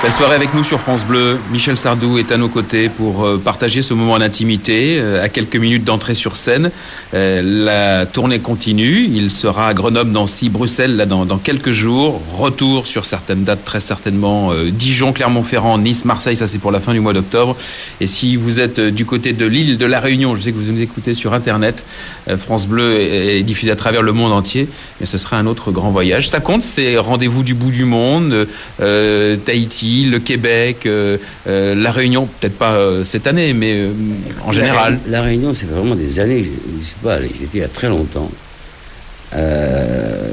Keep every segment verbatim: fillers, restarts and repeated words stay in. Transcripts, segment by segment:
Belle soirée avec nous sur France Bleu. Michel Sardou est à nos côtés pour euh, partager ce moment d'intimité euh, à quelques minutes d'entrée sur scène. Euh, la tournée continue. Il sera à Grenoble, Nancy, Bruxelles là, dans, dans quelques jours. Retour sur certaines dates, très certainement euh, Dijon, Clermont-Ferrand, Nice, Marseille. Ça, c'est pour la fin du mois d'octobre. Et si vous êtes euh, du côté de l'île de la Réunion, je sais que vous nous écoutez sur Internet. Euh, France Bleu est, est diffusé à travers le monde entier. Mais ce sera un autre grand voyage. Ça compte, c'est rendez-vous du bout du monde, euh, Tahiti, le Québec, euh, euh, la Réunion, peut-être pas euh, cette année, mais euh, en général. La, la Réunion, c'est vraiment des années, je ne sais pas, j'étais il y a très longtemps. Euh,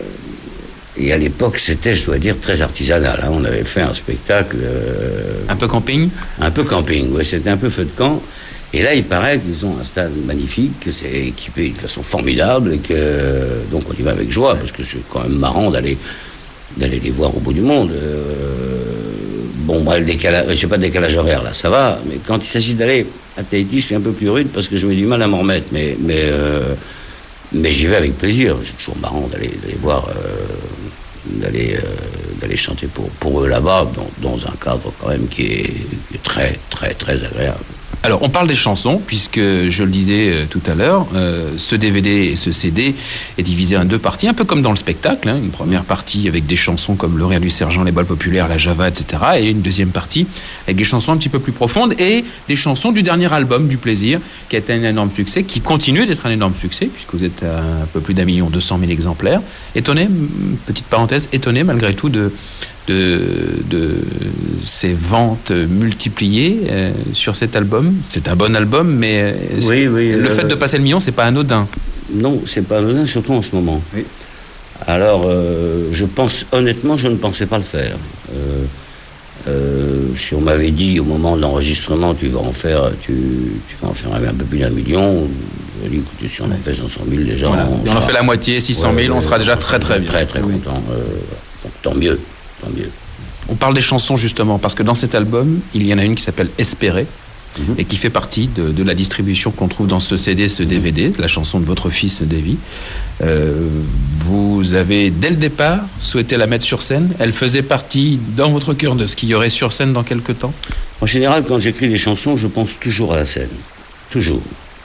et à l'époque, c'était, je dois dire, très artisanal. Hein. On avait fait un spectacle... Euh, un peu camping Un peu camping, oui, c'était un peu feu de camp. Et là, il paraît qu'ils ont un stade magnifique, que c'est équipé d'une façon formidable, et que donc on y va avec joie, parce que c'est quand même marrant d'aller, d'aller les voir au bout du monde. Euh, Bon, bref, le décalage, je sais pas de décalage horaire, là, ça va. Mais quand il s'agit d'aller à Tahiti, je suis un peu plus rude parce que je mets du mal à m'en remettre. Mais, mais, euh, mais j'y vais avec plaisir. C'est toujours marrant d'aller, d'aller voir, euh, d'aller, euh, d'aller chanter pour, pour eux là-bas, dans, dans un cadre quand même qui est, qui est très, très, très agréable. Alors, on parle des chansons, puisque, je le disais euh, tout à l'heure, euh, ce D V D et ce C D est divisé en deux parties, un peu comme dans le spectacle. Hein, une première partie avec des chansons comme Le Rire du Sergent, Les Balles Populaires, La Java, et cetera. Et une deuxième partie avec des chansons un petit peu plus profondes et des chansons du dernier album, Du Plaisir, qui a été un énorme succès, qui continue d'être un énorme succès, puisque vous êtes à un peu plus d'un million deux cent mille exemplaires. Étonné, petite parenthèse, étonné malgré tout de... De, de ces ventes multipliées euh, sur cet album. C'est un bon album, mais oui, oui, le euh, fait de passer le million, c'est pas anodin. Non, c'est pas anodin, surtout en ce moment. Oui. Alors, euh, je pense, honnêtement, je ne pensais pas le faire. Euh, euh, si on m'avait dit au moment de l'enregistrement, tu vas en faire, tu, tu vas en faire un, un peu plus d'un million, j'aurais dit, écoutez, si on en fait cinq cent mille déjà, voilà. on, on sera, en fait la moitié, six cent mille, ouais, on sera déjà très très bien. Très très oui. content. Euh, donc, tant mieux. Mieux. On parle des chansons justement parce que dans cet album il y en a une qui s'appelle Espérer mmh. et qui fait partie de, de la distribution qu'on trouve dans ce C D, ce D V D, la chanson de votre fils Davy. Euh, vous avez dès le départ souhaité la mettre sur scène. Elle faisait partie dans votre cœur de ce qu'il y aurait sur scène dans quelques temps. En général, quand j'écris des chansons, je pense toujours à la scène, toujours.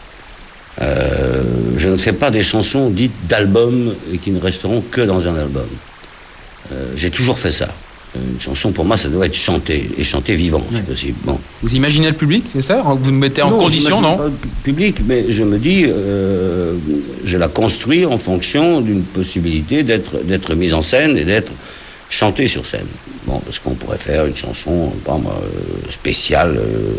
Euh, je ne fais pas des chansons dites d'album et qui ne resteront que dans un album. Euh, j'ai toujours fait ça. Une chanson, pour moi, ça doit être chanté, et chanté vivant, ouais. si possible. Bon. Vous imaginez le public, c'est ça? Vous me mettez en non, condition, non? Pas le public, mais je me dis, euh, je la construis en fonction d'une possibilité d'être, d'être mise en scène et d'être chantée sur scène. Bon, parce qu'on pourrait faire une chanson, pas moi, spéciale. Euh,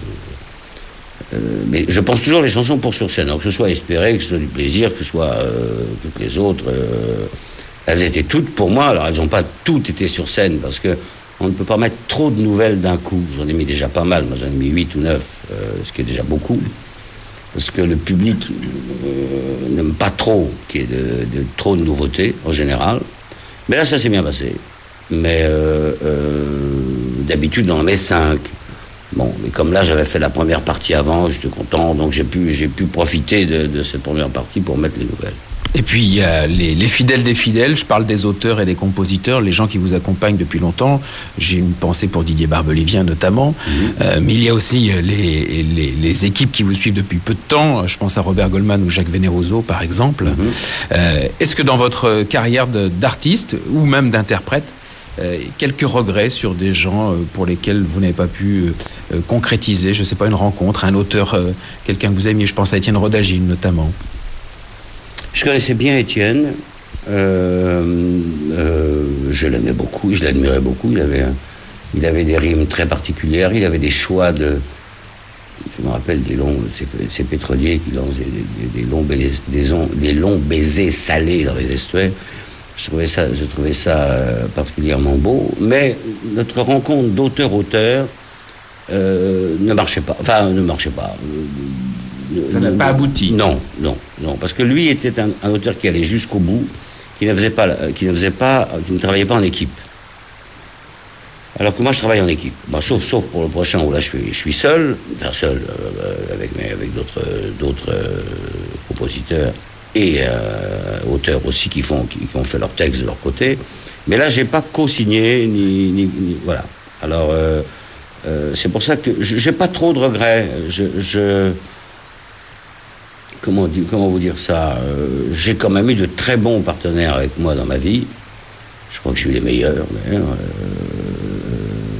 euh, mais je pense toujours les chansons pour sur scène. Alors que ce soit Espérer, que ce soit Du Plaisir, que ce soit euh, toutes les autres... Euh, elles étaient toutes pour moi, alors elles n'ont pas toutes été sur scène, parce qu'on ne peut pas mettre trop de nouvelles d'un coup. J'en ai mis déjà pas mal, moi j'en ai mis huit ou neuf, euh, ce qui est déjà beaucoup, parce que le public euh, n'aime pas trop qu'il y ait de, de, trop de nouveautés, en général. Mais là, ça s'est bien passé. Mais euh, euh, d'habitude, on en met cinq. Bon, mais comme là, j'avais fait la première partie avant, j'étais content, donc j'ai pu, j'ai pu profiter de, de cette première partie pour mettre les nouvelles. Et puis il y a les, les fidèles des fidèles, je parle des auteurs et des compositeurs, les gens qui vous accompagnent depuis longtemps. J'ai une pensée pour Didier Barbelivien notamment, mmh. euh, mais il y a aussi les, les, les équipes qui vous suivent depuis peu de temps. Je pense à Robert Goldman ou Jacques Veneroso par exemple. Mmh. Euh, est-ce que dans votre carrière de, d'artiste ou même d'interprète, euh, quelques regrets sur des gens pour lesquels vous n'avez pas pu euh, concrétiser, je ne sais pas, une rencontre, un auteur, euh, quelqu'un que vous aimiez, je pense à Étienne Rodagil notamment? Je connaissais bien Étienne, euh, euh, je l'aimais beaucoup, je l'admirais beaucoup, il avait, un, il avait des rimes très particulières, il avait des choix de... Je me rappelle des longs, ces, ces pétroliers qui lancent des, des, des, longs baisers, des, on, des longs baisers salés dans les estuaires. Je trouvais ça, je trouvais ça particulièrement beau, mais notre rencontre d'auteur-auteur euh, ne marchait pas, enfin ne marchait pas. Ça n'a pas abouti. Non, non, non, parce que lui était un, un auteur qui allait jusqu'au bout, qui ne faisait pas, qui ne faisait pas, qui ne travaillait pas en équipe. Alors que moi, je travaille en équipe. Bah, sauf, sauf pour le prochain où là, je suis, je suis seul, enfin seul, euh, avec, avec d'autres, d'autres euh, compositeurs et euh, auteurs aussi qui font, qui, qui ont fait leurs textes de leur côté. Mais là, j'ai pas co-signé ni, ni, ni voilà. Alors, euh, euh, c'est pour ça que je n'ai pas trop de regrets. Je, je comment, dire, comment vous dire ça euh, J'ai quand même eu de très bons partenaires avec moi dans ma vie. Je crois que j'ai eu les meilleurs, d'ailleurs. Euh,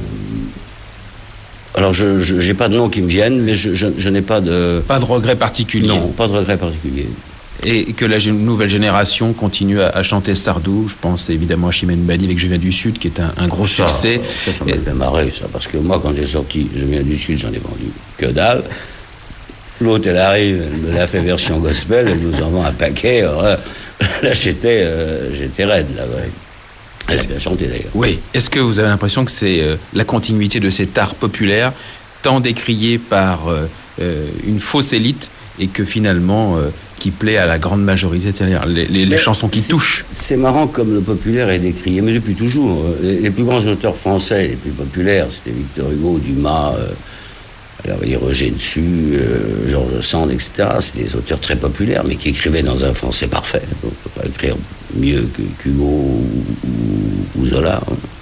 alors, je n'ai pas de noms qui me viennent, mais je, je, je n'ai pas de... Pas de regret particulier. Non, pas de regret particulier. Et que la nouvelle génération continue à, à chanter Sardou. Je pense évidemment à Chimène Badi avec Je viens du Sud, qui est un, un gros ça, succès. Ça, ça m'a fait marrer, ça. Parce que moi, quand j'ai sorti Je viens du Sud, j'en ai vendu que dalle. L'autre, elle arrive, elle me l'a fait version gospel, elle nous en vend un paquet. Alors là, là j'étais, euh, j'étais raide, là, ouais. Elle a bien chanté d'ailleurs. Oui. Est-ce que vous avez l'impression que c'est euh, la continuité de cet art populaire, tant décrié par euh, euh, une fausse élite, et que finalement, euh, qui plaît à la grande majorité, c'est-à-dire les, les, les chansons qui touchent? C'est marrant comme le populaire est décrié, mais depuis toujours. Les, les plus grands auteurs français, les plus populaires, c'était Victor Hugo, Dumas, euh, alors, on va dire Roger Dessus, euh, Georges Sand, et cetera. C'est des auteurs très populaires, mais qui écrivaient dans un français parfait. On ne peut pas écrire mieux que qu'Hugo ou, ou, ou Zola.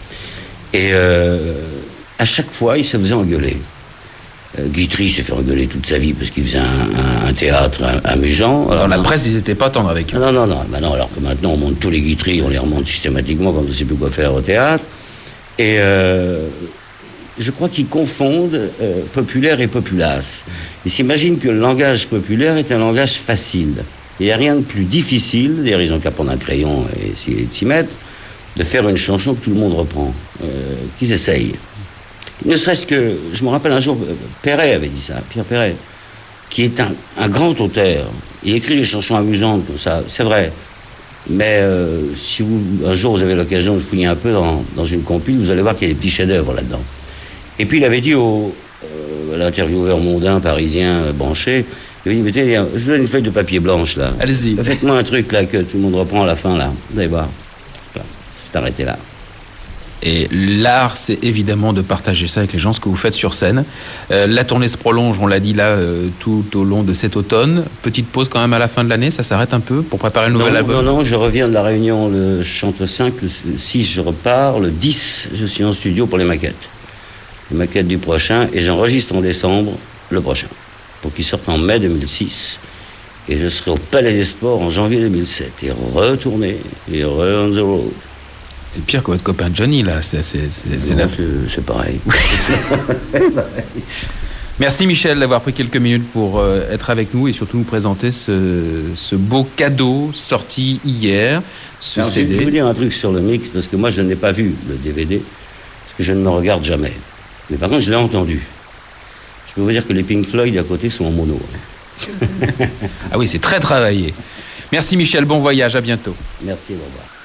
Et euh, à chaque fois, ils se faisaient engueuler. Euh, Guitry s'est fait engueuler toute sa vie parce qu'il faisait un, un, un théâtre un, amusant. Alors, dans la non, presse, ils n'étaient pas tendres avec eux. Non, non, non. Maintenant, alors que maintenant, on monte tous les Guitry, on les remonte systématiquement quand on ne sait plus quoi faire au théâtre. Et... Euh, je crois qu'ils confondent euh, populaire et populace. Ils s'imaginent que le langage populaire est un langage facile. Il n'y a rien de plus difficile, d'ailleurs ils ont qu'à prendre un crayon et essayer de s'y mettre, de faire une chanson que tout le monde reprend, euh, qu'ils essayent. Ne serait-ce que, je me rappelle un jour, Perret avait dit ça, Pierre Perret, qui est un, un grand auteur. Il écrit des chansons amusantes comme ça, c'est vrai. Mais euh, si vous, un jour vous avez l'occasion de fouiller un peu dans, dans une compile, vous allez voir qu'il y a des petits chefs-d'œuvre là-dedans. Et puis il avait dit au, euh, à l'intervieweur mondain parisien euh, branché, il avait dit, mettez, je vous donne une feuille de papier blanche là. Allez-y. Faites-moi un truc là que tout le monde reprend à la fin là. Vous allez voir. Voilà. C'est arrêté là. Et l'art, c'est évidemment de partager ça avec les gens, ce que vous faites sur scène. Euh, la tournée se prolonge, on l'a dit là, euh, tout au long de cet automne. Petite pause quand même à la fin de l'année, ça s'arrête un peu pour préparer le nouvel non, album? Non, non, je reviens de la Réunion, le, je chante le cinq, le six je repars, le dix je suis en studio pour les maquettes. Les maquettes du prochain, et j'enregistre en décembre le prochain, pour qu'il sorte en mai deux mille six. Et je serai au Palais des Sports en janvier deux mille sept, et retourner, et re on the road. C'est pire que votre copain Johnny, là. C'est, c'est, c'est, c'est, non, la... c'est, c'est pareil. Merci Michel d'avoir pris quelques minutes pour euh, être avec nous et surtout nous présenter ce, ce beau cadeau sorti hier, ce Alors, C D. Je vais vous dire un truc sur le mix, parce que moi je n'ai pas vu le D V D, parce que je ne me regarde jamais. Mais par contre je l'ai entendu. Je peux vous dire que les Pink Floyd à côté sont en mono. Ah oui, c'est très travaillé. Merci Michel, bon voyage, à bientôt. Merci, au revoir.